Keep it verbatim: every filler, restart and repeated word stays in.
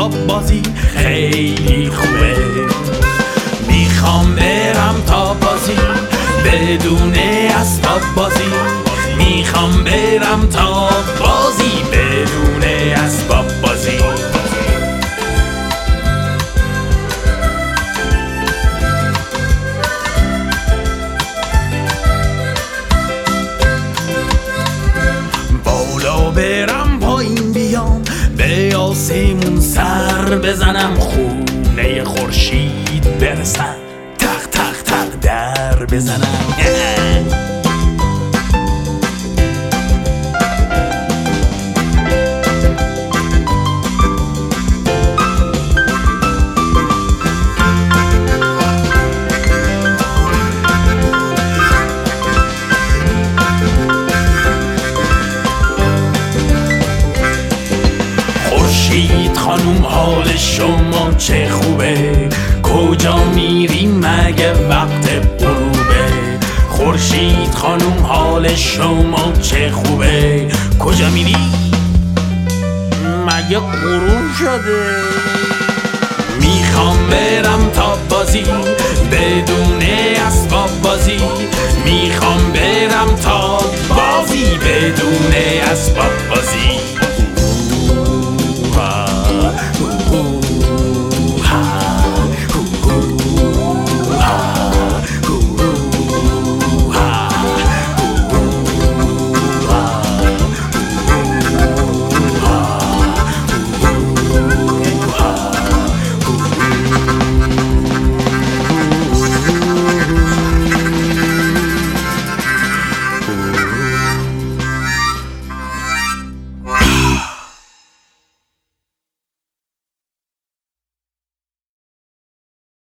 اسباب بازی خیلی خوبه. میخوام برم تا بازی بدون اسباب بازی، میخوام برم تا بازی بدون اسباب بازی. بالا برم پایین بیام، به آسمون سر بزنم، خونه خورشید برسم، تق تق تق در بزنم. خورشید خانوم حال شما چه خوبه؟ کجا میری مگه وقت غروبه؟ خورشید خانوم حال شما چه خوبه؟ کجا میری مگه غروب شده؟ میخوام برم تا بازی بدون اسباب بازی، میخوام برم تا بازی